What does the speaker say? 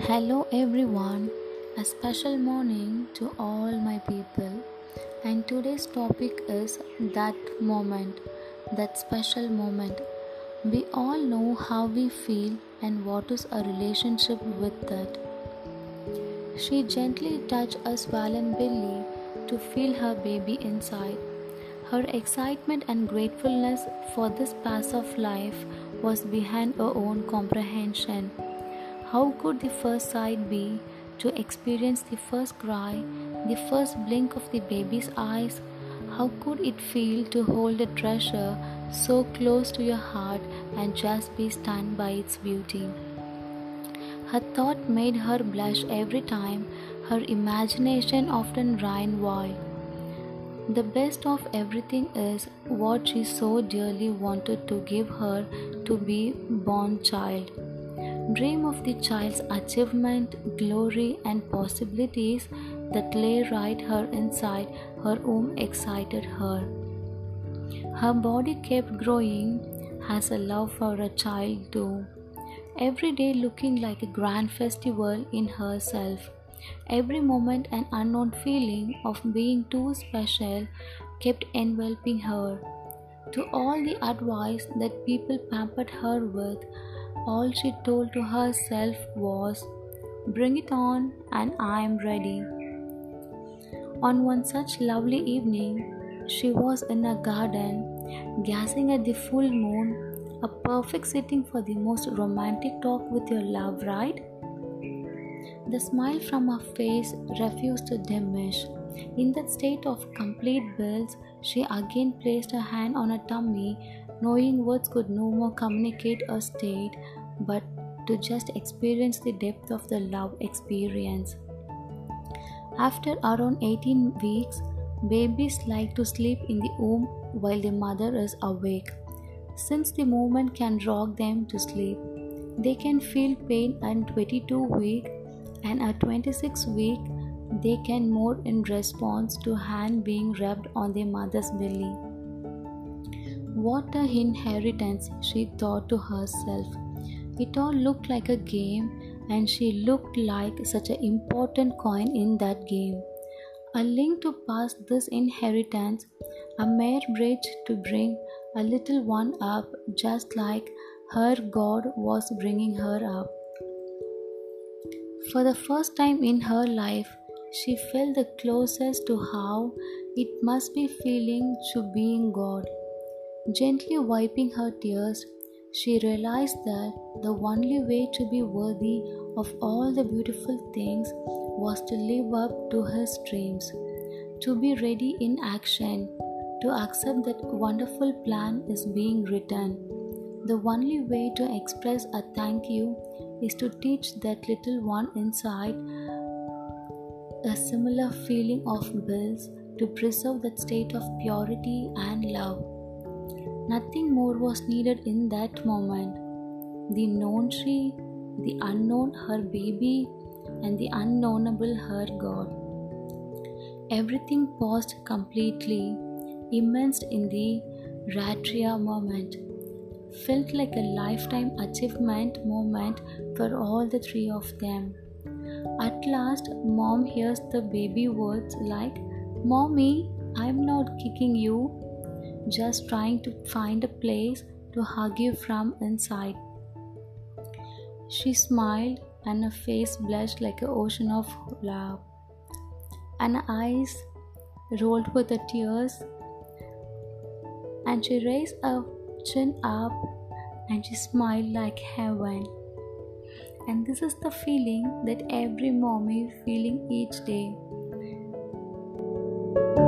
Hello everyone, a special morning to all my people. And today's topic is that moment, that special moment. We all know how we feel and what is our relationship with that. She gently touched a swollen belly to feel her baby inside. Her excitement and gratefulness for this pass of life was behind her own comprehension. How could the first sight be to experience the first cry, the first blink of the baby's eyes? How could it feel to hold a treasure so close to your heart and just be stunned by its beauty? Her thought made her blush every time her imagination often ran wild. The best of everything is what she so dearly wanted to give her to be born child. Dream of the child's achievement, glory, and possibilities that lay right her inside her womb excited her. Her body kept growing as a love for a child too. Every day looking like a grand festival in herself. Every moment an unknown feeling of being too special kept enveloping her. To all the advice that people pampered her with, all she told to herself was, "Bring it on, and I am ready." On one such lovely evening, she was in a garden, gazing at the full moon, a perfect setting for the most romantic talk with your love, right? The smile from her face refused to diminish. In that state of complete bliss, she again placed her hand on her tummy, knowing words could no more communicate a state, but to just experience the depth of the love experience. After around 18 weeks, babies like to sleep in the womb while the mother is awake. Since the movement can rock them to sleep, they can feel pain at 22 week, and at 26 week they can moan in response to hand being rubbed on their mother's belly. What a inheritance, she thought to herself. It all looked like a game, and she looked like such an important coin in that game. A link to pass this inheritance, a mere bridge to bring a little one up, just like her God was bringing her up. For the first time in her life, she felt the closest to how it must be feeling to being God. Gently wiping her tears, she realized that the only way to be worthy of all the beautiful things was to live up to his dreams, to be ready in action, to accept that wonderful plan is being written. The only way to express a thank you is to teach that little one inside a similar feeling of bliss, to preserve that state of purity and love. Nothing more was needed in that moment. The known she, the unknown her baby, and the unknowable her God. Everything paused completely, immersed in the Ratria moment. Felt like a lifetime achievement moment for all the three of them. At last, mom hears the baby words like, "Mommy, I'm not kicking you, just trying to find a place to hug you from inside." She smiled, and her face blushed like an ocean of love, and her eyes rolled with the tears, and she raised her chin up and she smiled like heaven. And this is the feeling that every mommy feeling each day.